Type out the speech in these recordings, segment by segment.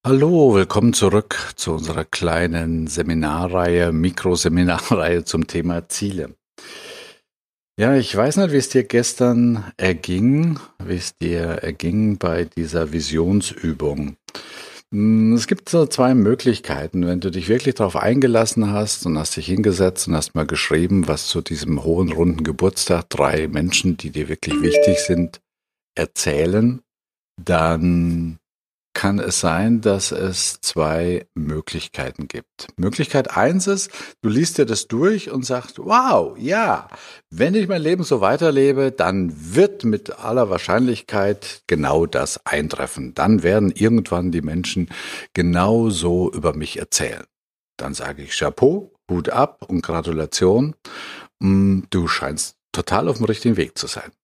Hallo, willkommen zurück zu unserer kleinen Seminarreihe, Mikroseminarreihe zum Thema Ziele. Ja, ich weiß nicht, wie es dir gestern erging, bei dieser Visionsübung. Es gibt so zwei Möglichkeiten. Wenn du dich wirklich darauf eingelassen hast und hast dich hingesetzt und hast mal geschrieben, was zu diesem hohen, runden Geburtstag drei Menschen, die dir wirklich wichtig sind, erzählen, dann kann es sein, dass es zwei Möglichkeiten gibt. Möglichkeit eins ist, du liest dir das durch und sagst, wow, ja, wenn ich mein Leben so weiterlebe, dann wird mit aller Wahrscheinlichkeit genau das eintreffen. Dann werden irgendwann die Menschen genau so über mich erzählen. Dann sage ich Chapeau, Hut ab und Gratulation. Du scheinst total auf dem richtigen Weg zu sein.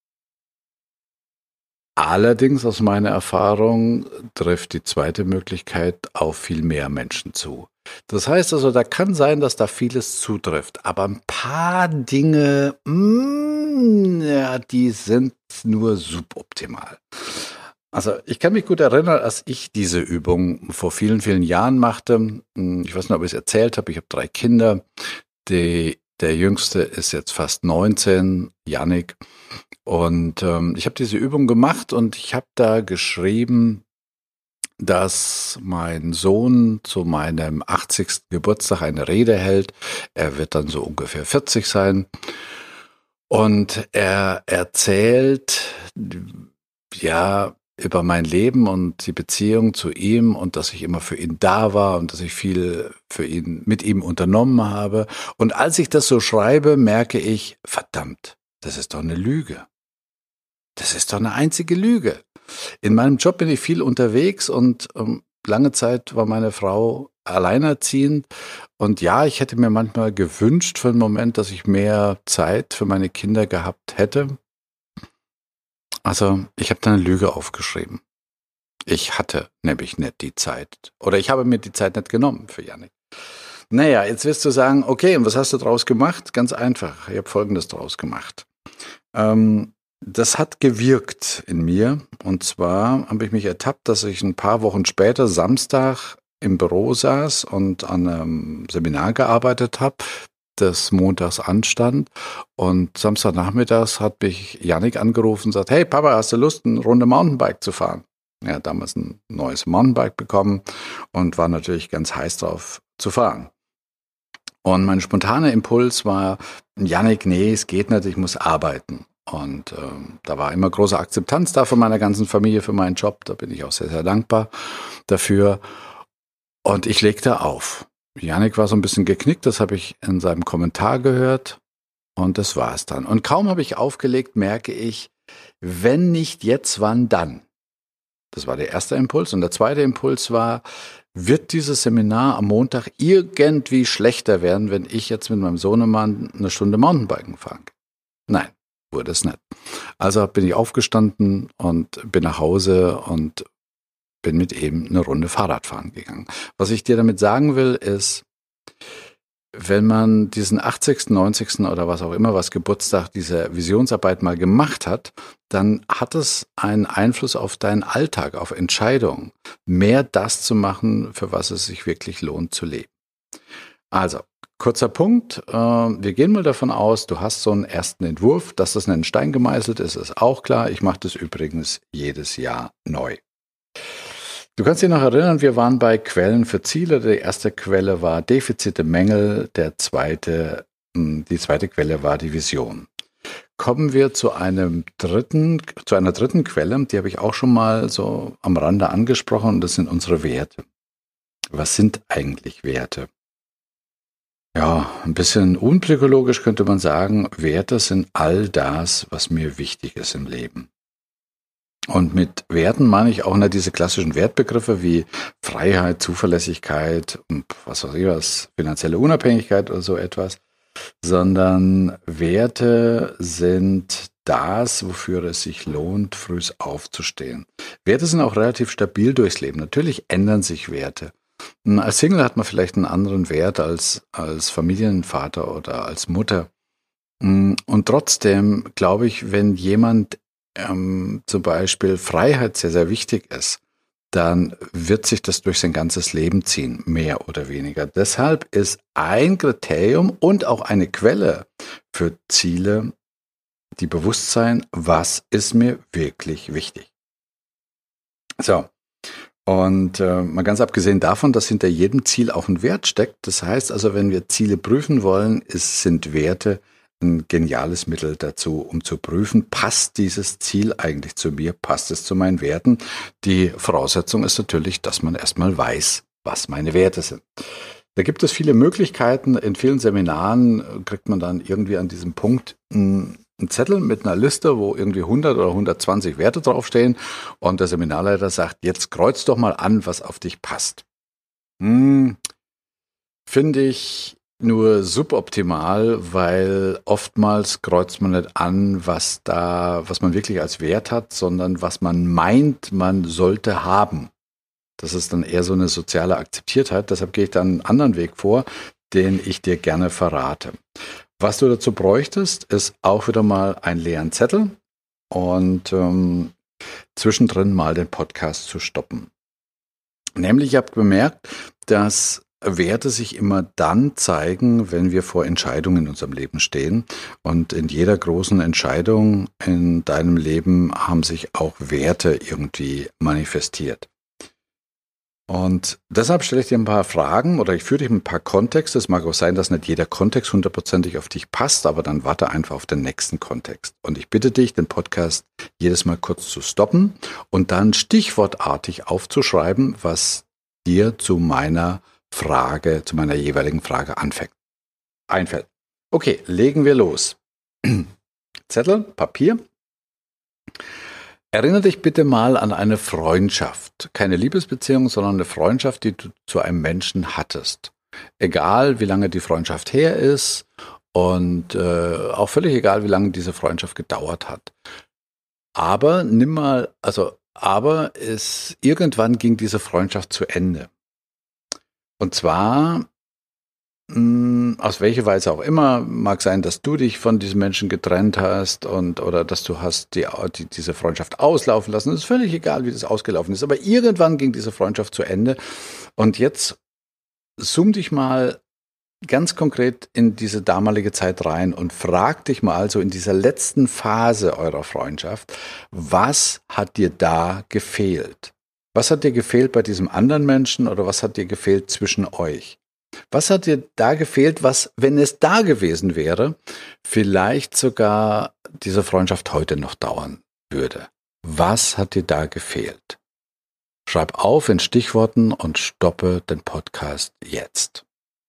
Allerdings aus meiner Erfahrung trifft die zweite Möglichkeit auf viel mehr Menschen zu. Das heißt also, da kann sein, dass da vieles zutrifft, aber ein paar Dinge, ja, die sind nur suboptimal. Also ich kann mich gut erinnern, als ich diese Übung vor vielen, vielen Jahren machte. Ich weiß nicht, ob ich es erzählt habe, ich habe drei Kinder. Der Jüngste ist jetzt fast 19, Yannick. Und ich habe diese Übung gemacht und ich habe da geschrieben, dass mein Sohn zu meinem 80. Geburtstag eine Rede hält. Er wird dann so ungefähr 40 sein. Und er erzählt, ja, über mein Leben und die Beziehung zu ihm und dass ich immer für ihn da war und dass ich viel für ihn, mit ihm unternommen habe. Und als ich das so schreibe, merke ich, verdammt, das ist doch eine Lüge. Das ist doch eine einzige Lüge. In meinem Job bin ich viel unterwegs und lange Zeit war meine Frau alleinerziehend. Und ja, ich hätte mir manchmal gewünscht für einen Moment, dass ich mehr Zeit für meine Kinder gehabt hätte. Also ich habe da eine Lüge aufgeschrieben. Ich hatte nämlich nicht die Zeit. Oder ich habe mir die Zeit nicht genommen für Jannik. Naja, jetzt wirst du sagen, okay, und was hast du draus gemacht? Ganz einfach. Ich habe Folgendes draus gemacht. Das hat gewirkt in mir. Und zwar habe ich mich ertappt, dass ich ein paar Wochen später, Samstag, im Büro saß und an einem Seminar gearbeitet habe, das montags anstand. Und Samstagnachmittags hat mich Yannick angerufen und sagt, hey Papa, hast du Lust, eine Runde Mountainbike zu fahren? Er hat damals ein neues Mountainbike bekommen und war natürlich ganz heiß drauf zu fahren. Und mein spontaner Impuls war, Yannick, nee, es geht nicht, ich muss arbeiten. Und da war immer große Akzeptanz da von meiner ganzen Familie für meinen Job. Da bin ich auch sehr, sehr dankbar dafür. Und ich legte auf. Yannick war so ein bisschen geknickt, das habe ich in seinem Kommentar gehört. Und das war es dann. Und kaum habe ich aufgelegt, merke ich, wenn nicht jetzt, wann dann? Das war der erste Impuls. Und der zweite Impuls war, wird dieses Seminar am Montag irgendwie schlechter werden, wenn ich jetzt mit meinem Sohnemann eine Stunde Mountainbiken fahren kann? Nein, wurde es nicht. Also bin ich aufgestanden und bin nach Hause und bin mit ihm eine Runde Fahrrad fahren gegangen. Was ich dir damit sagen will, ist, wenn man diesen 80., 90. oder was auch immer, was Geburtstag dieser Visionsarbeit mal gemacht hat, dann hat es einen Einfluss auf deinen Alltag, auf Entscheidungen, mehr das zu machen, für was es sich wirklich lohnt zu leben. Also, kurzer Punkt, wir gehen mal davon aus, du hast so einen ersten Entwurf, dass das in Stein gemeißelt ist, ist auch klar. Ich mache das übrigens jedes Jahr neu. Du kannst dich noch erinnern, wir waren bei Quellen für Ziele. Die erste Quelle war Defizite, Mängel. Die zweite Quelle war die Vision. Kommen wir zu einer dritten Quelle, die habe ich auch schon mal so am Rande angesprochen, und das sind unsere Werte. Was sind eigentlich Werte? Ja, ein bisschen unpsychologisch könnte man sagen, Werte sind all das, was mir wichtig ist im Leben. Und mit Werten meine ich auch nicht diese klassischen Wertbegriffe wie Freiheit, Zuverlässigkeit und was weiß ich was, finanzielle Unabhängigkeit oder so etwas, sondern Werte sind das, wofür es sich lohnt, früh aufzustehen. Werte sind auch relativ stabil durchs Leben. Natürlich ändern sich Werte. Als Single hat man vielleicht einen anderen Wert als Familienvater oder als Mutter. Und trotzdem glaube ich, wenn jemand zum Beispiel Freiheit sehr, sehr wichtig ist, dann wird sich das durch sein ganzes Leben ziehen, mehr oder weniger. Deshalb ist ein Kriterium und auch eine Quelle für Ziele die Bewusstsein, was ist mir wirklich wichtig. So, und mal ganz abgesehen davon, dass hinter jedem Ziel auch ein Wert steckt. Das heißt also, wenn wir Ziele prüfen wollen, sind Werte ein geniales Mittel dazu, um zu prüfen, passt dieses Ziel eigentlich zu mir, passt es zu meinen Werten. Die Voraussetzung ist natürlich, dass man erstmal weiß, was meine Werte sind. Da gibt es viele Möglichkeiten. In vielen Seminaren kriegt man dann irgendwie an diesem Punkt einen Zettel mit einer Liste, wo irgendwie 100 oder 120 Werte draufstehen und der Seminarleiter sagt, jetzt kreuz doch mal an, was auf dich passt. Finde ich nur suboptimal, weil oftmals kreuzt man nicht an, was man wirklich als Wert hat, sondern was man meint, man sollte haben. Das ist dann eher so eine soziale Akzeptiertheit. Deshalb gehe ich dann einen anderen Weg vor, den ich dir gerne verrate. Was du dazu bräuchtest, ist auch wieder mal einen leeren Zettel und zwischendrin mal den Podcast zu stoppen. Nämlich, ich habe bemerkt, dass Werte sich immer dann zeigen, wenn wir vor Entscheidungen in unserem Leben stehen. Und in jeder großen Entscheidung in deinem Leben haben sich auch Werte irgendwie manifestiert. Und deshalb stelle ich dir ein paar Fragen oder ich führe dich ein paar Kontexte. Es mag auch sein, dass nicht jeder Kontext hundertprozentig auf dich passt, aber dann warte einfach auf den nächsten Kontext. Und ich bitte dich, den Podcast jedes Mal kurz zu stoppen und dann stichwortartig aufzuschreiben, was dir zu meiner jeweiligen Frage einfällt. Okay, legen wir los. Zettel, Papier. Erinnere dich bitte mal an eine Freundschaft. Keine Liebesbeziehung, sondern eine Freundschaft, die du zu einem Menschen hattest. Egal, wie lange die Freundschaft her ist und auch völlig egal, wie lange diese Freundschaft gedauert hat. Aber irgendwann ging diese Freundschaft zu Ende. Und zwar, aus welcher Weise auch immer, mag sein, dass du dich von diesem Menschen getrennt hast oder dass du hast diese Freundschaft auslaufen lassen. Es ist völlig egal, wie das ausgelaufen ist. Aber irgendwann ging diese Freundschaft zu Ende. Und jetzt zoom dich mal ganz konkret in diese damalige Zeit rein und frag dich mal so in dieser letzten Phase eurer Freundschaft, was hat dir da gefehlt? Was hat dir gefehlt bei diesem anderen Menschen oder was hat dir gefehlt zwischen euch? Was hat dir da gefehlt, was, wenn es da gewesen wäre, vielleicht sogar diese Freundschaft heute noch dauern würde? Was hat dir da gefehlt? Schreib auf in Stichworten und stoppe den Podcast jetzt.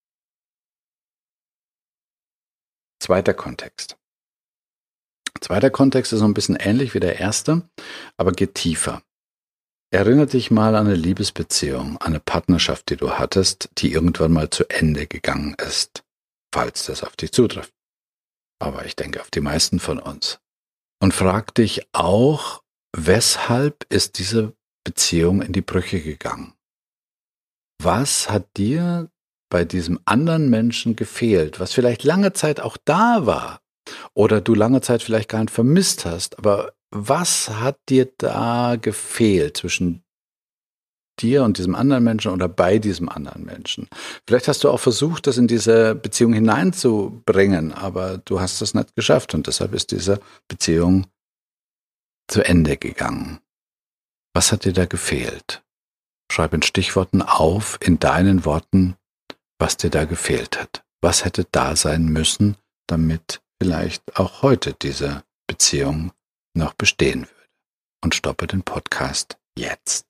Zweiter Kontext. Zweiter Kontext ist so ein bisschen ähnlich wie der erste, aber geht tiefer. Erinnere dich mal an eine Liebesbeziehung, an eine Partnerschaft, die du hattest, die irgendwann mal zu Ende gegangen ist, falls das auf dich zutrifft. Aber ich denke auf die meisten von uns. Und frag dich auch, weshalb ist diese Beziehung in die Brüche gegangen? Was hat dir bei diesem anderen Menschen gefehlt, was vielleicht lange Zeit auch da war oder du lange Zeit vielleicht gar nicht vermisst hast, aber was hat dir da gefehlt zwischen dir und diesem anderen Menschen oder bei diesem anderen Menschen? Vielleicht hast du auch versucht, das in diese Beziehung hineinzubringen, aber du hast es nicht geschafft und deshalb ist diese Beziehung zu Ende gegangen. Was hat dir da gefehlt? Schreib in Stichworten auf, in deinen Worten, was dir da gefehlt hat. Was hätte da sein müssen, damit vielleicht auch heute diese Beziehung noch bestehen würde. Und stoppe den Podcast jetzt.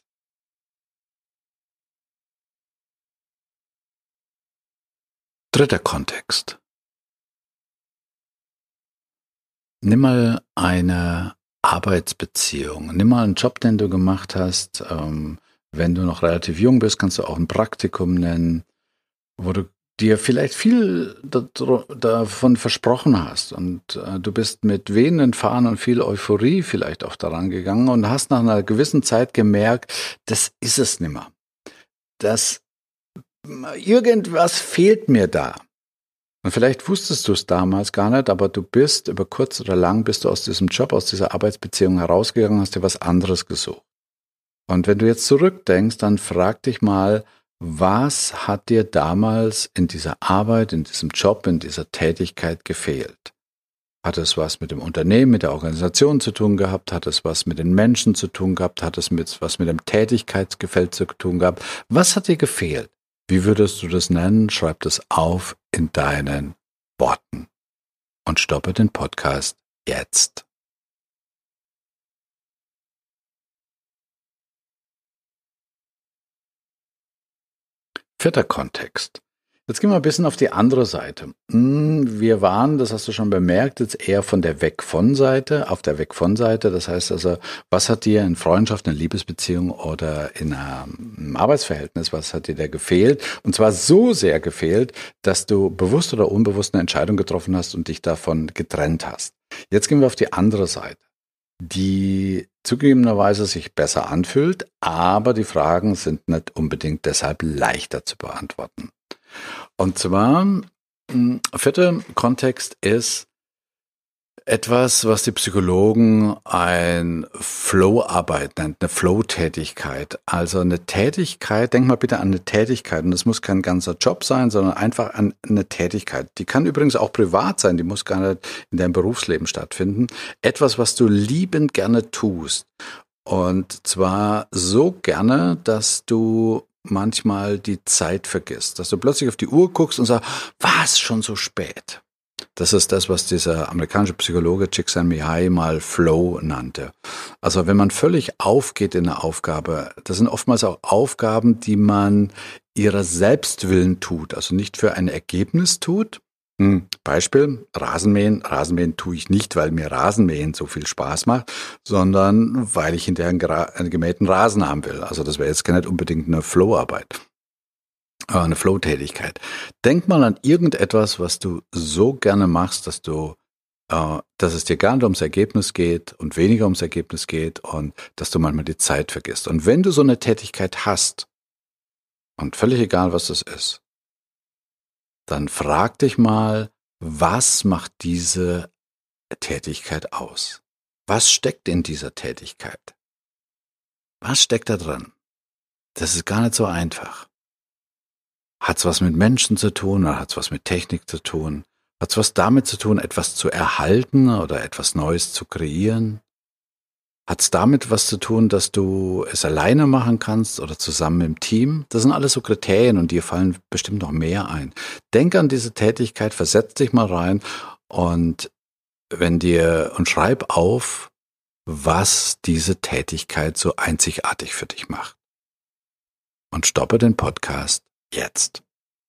Dritter Kontext. Nimm mal eine Arbeitsbeziehung. Nimm mal einen Job, den du gemacht hast. Wenn du noch relativ jung bist, kannst du auch ein Praktikum nennen, wo du dir vielleicht viel davon versprochen hast und du bist mit wehenden Fahnen und viel Euphorie vielleicht auch daran gegangen und hast nach einer gewissen Zeit gemerkt, das ist es nimmer. Irgendwas fehlt mir da. Und vielleicht wusstest du es damals gar nicht, aber du bist über kurz oder lang bist du aus diesem Job, aus dieser Arbeitsbeziehung herausgegangen, hast dir was anderes gesucht. Und wenn du jetzt zurückdenkst, dann frag dich mal, was hat dir damals in dieser Arbeit, in diesem Job, in dieser Tätigkeit gefehlt? Hat es was mit dem Unternehmen, mit der Organisation zu tun gehabt? Hat es was mit den Menschen zu tun gehabt? Hat es was mit dem Tätigkeitsgefällt zu tun gehabt? Was hat dir gefehlt? Wie würdest du das nennen? Schreib das auf in deinen Worten und stoppe den Podcast jetzt. Vierter Kontext. Jetzt gehen wir ein bisschen auf die andere Seite. Wir waren, das hast du schon bemerkt, jetzt eher von der Weg-von-Seite, auf der Weg-von-Seite. Das heißt also, was hat dir in Freundschaft, in Liebesbeziehung oder in einem Arbeitsverhältnis, was hat dir da gefehlt? Und zwar so sehr gefehlt, dass du bewusst oder unbewusst eine Entscheidung getroffen hast und dich davon getrennt hast. Jetzt gehen wir auf die andere Seite, die zugegebenerweise sich besser anfühlt, aber die Fragen sind nicht unbedingt deshalb leichter zu beantworten. Und zwar, vierter Kontext ist etwas, was die Psychologen ein Flow-Arbeit nennt, eine Flow-Tätigkeit. Also eine Tätigkeit, denk mal bitte an eine Tätigkeit, und das muss kein ganzer Job sein, sondern einfach an eine Tätigkeit. Die kann übrigens auch privat sein, die muss gar nicht in deinem Berufsleben stattfinden. Etwas, was du liebend gerne tust. Und zwar so gerne, dass du manchmal die Zeit vergisst, dass du plötzlich auf die Uhr guckst und sagst, was, schon so spät? Das ist das, was dieser amerikanische Psychologe Csikszentmihalyi mal Flow nannte. Also wenn man völlig aufgeht in eine Aufgabe, das sind oftmals auch Aufgaben, die man ihrer Selbstwillen tut, also nicht für ein Ergebnis tut. Beispiel, Rasenmähen. Rasenmähen tue ich nicht, weil mir Rasenmähen so viel Spaß macht, sondern weil ich hinterher einen gemähten Rasen haben will. Also das wäre jetzt gar nicht unbedingt eine Flow-Arbeit, eine Flow-Tätigkeit. Denk mal an irgendetwas, was du so gerne machst, dass es dir gar nicht ums Ergebnis geht und weniger ums Ergebnis geht und dass du manchmal die Zeit vergisst. Und wenn du so eine Tätigkeit hast, und völlig egal, was das ist, dann frag dich mal, was macht diese Tätigkeit aus? Was steckt in dieser Tätigkeit? Was steckt da drin? Das ist gar nicht so einfach. Hat's was mit Menschen zu tun oder hat's was mit Technik zu tun? Hat's was damit zu tun, etwas zu erhalten oder etwas Neues zu kreieren? Hat's damit was zu tun, dass du es alleine machen kannst oder zusammen im Team? Das sind alles so Kriterien und dir fallen bestimmt noch mehr ein. Denk an diese Tätigkeit, versetz dich mal rein und schreib auf, was diese Tätigkeit so einzigartig für dich macht. Und stoppe den Podcast jetzt.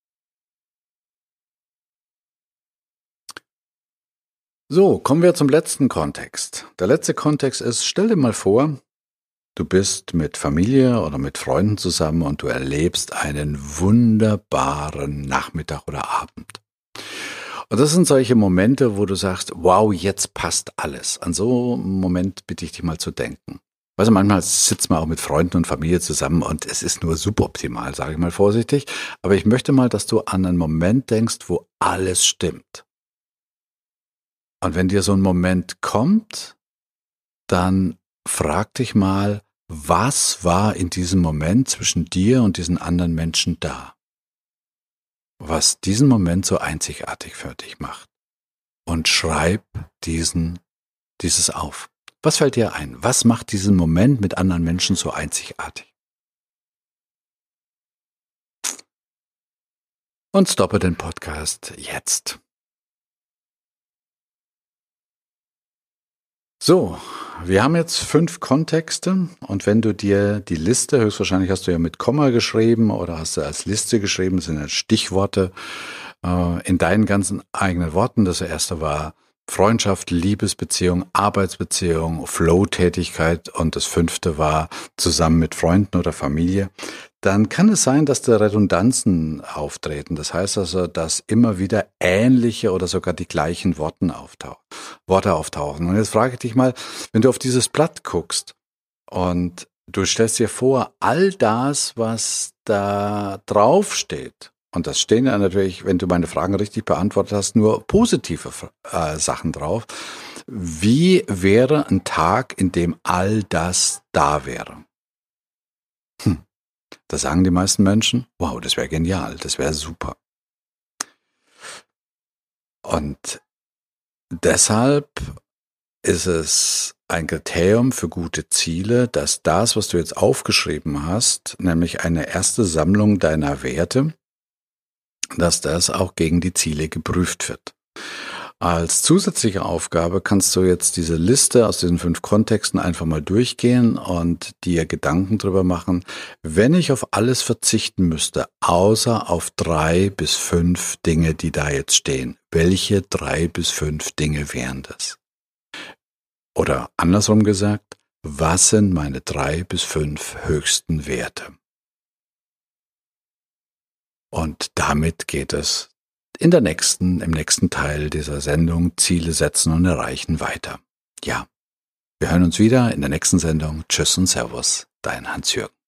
So, kommen wir zum letzten Kontext. Der letzte Kontext ist, stell dir mal vor, du bist mit Familie oder mit Freunden zusammen und du erlebst einen wunderbaren Nachmittag oder Abend. Und das sind solche Momente, wo du sagst, wow, jetzt passt alles. An so einen Moment bitte ich dich mal zu denken. Weißt du, manchmal sitzt man auch mit Freunden und Familie zusammen und es ist nur suboptimal, sage ich mal vorsichtig. Aber ich möchte mal, dass du an einen Moment denkst, wo alles stimmt. Und wenn dir so ein Moment kommt, dann frag dich mal, was war in diesem Moment zwischen dir und diesen anderen Menschen da? Was diesen Moment so einzigartig für dich macht. Und schreib dieses auf. Was fällt dir ein? Was macht diesen Moment mit anderen Menschen so einzigartig? Und stoppe den Podcast jetzt. So, wir haben jetzt 5 Kontexte und wenn du dir die Liste, höchstwahrscheinlich hast du ja mit Komma geschrieben oder hast du als Liste geschrieben, das sind ja Stichworte in deinen ganzen eigenen Worten. Das erste war Freundschaft, Liebesbeziehung, Arbeitsbeziehung, Flow-Tätigkeit und das 5. war zusammen mit Freunden oder Familie. Dann kann es sein, dass da Redundanzen auftreten. Das heißt also, dass immer wieder ähnliche oder sogar die gleichen Worte auftauchen. Und jetzt frage ich dich mal, wenn du auf dieses Blatt guckst und du stellst dir vor, all das, was da drauf steht, und das stehen ja natürlich, wenn du meine Fragen richtig beantwortet hast, nur positive Sachen drauf. Wie wäre ein Tag, in dem all das da wäre? Da sagen die meisten Menschen, wow, das wäre genial, das wäre super. Und deshalb ist es ein Kriterium für gute Ziele, dass das, was du jetzt aufgeschrieben hast, nämlich eine erste Sammlung deiner Werte, dass das auch gegen die Ziele geprüft wird. Als zusätzliche Aufgabe kannst du jetzt diese Liste aus diesen 5 Kontexten einfach mal durchgehen und dir Gedanken drüber machen, wenn ich auf alles verzichten müsste, außer auf 3 bis 5 Dinge, die da jetzt stehen. Welche 3 bis 5 Dinge wären das? Oder andersrum gesagt, was sind meine 3 bis 5 höchsten Werte? Und damit geht es im nächsten Teil dieser Sendung Ziele setzen und erreichen weiter. Ja, wir hören uns wieder in der nächsten Sendung. Tschüss und Servus, dein Hans-Jürgen.